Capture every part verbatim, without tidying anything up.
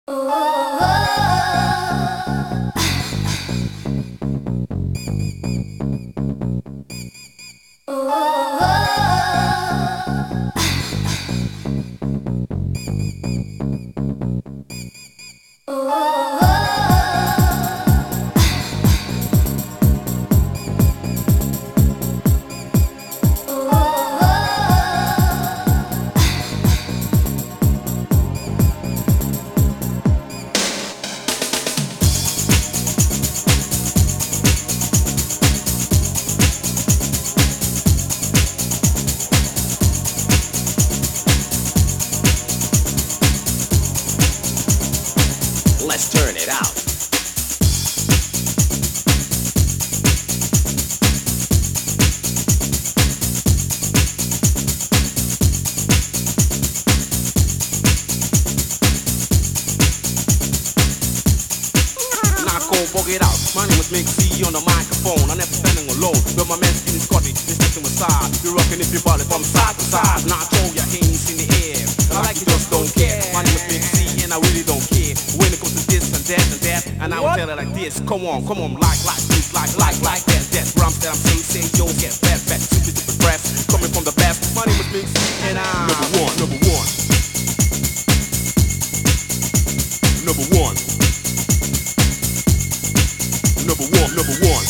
Let's turn it out. Bug it out. My name is Mick C on the microphone. I never standing alone. But my man Skinny Scotty is stepping aside. You're rocking if you body from side to side. Now throw your hands in the air. I like you just don't care. My name is Mick C and I really don't care when it comes to this and that and that. And I will tell it like this. Come on, come on, like, like this, like, like, like that. That's what I'm saying. I'm saying, say, yo, get fat, fat, super, super press. Coming from the best. My name is Mick C and I'm number one, number one, number one. Number one, number one,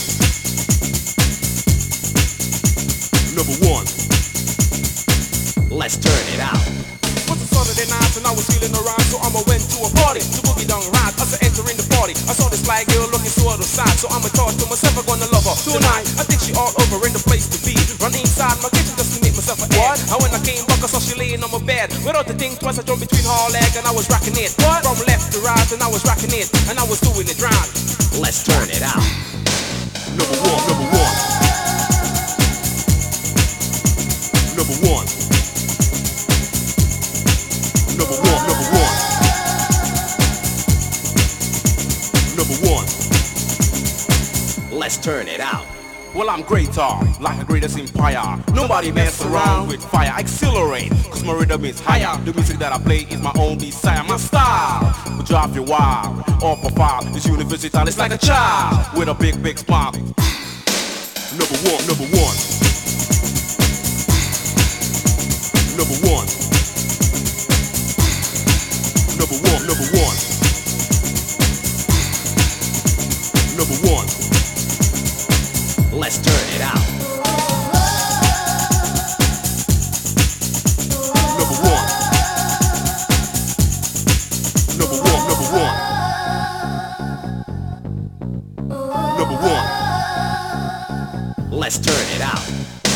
number one. Let's turn it out. Was a Saturday night and I was feeling around, so I'ma went to a party to boogie down ride. As I enter in the party, I saw this fly girl looking to other side, so I'ma talk to myself. I'm gonna love her tonight. I think she all over in the place to be. Run inside my kitchen just to make myself a what? And when I came back, I saw she laying on my bed. Without the thing twice, I jumped between her leg and I was rocking it. What? From left to right and I was rocking it, and I was doing it right. Let's turn it out. Number one, number one, number one, number one, number one, number one. Let's turn it out. Well, I'm greater, like the greatest empire. Nobody mess around with fire. Accelerate, cause my rhythm is higher. The music that I play is my own desire. My style will drive you wild. All profile is universal, it's like a child with a big, big smile. Number one, number one, number one, number one, number one, number one. Let's turn it out. Number one, number one, number one, number one. Let's turn it out.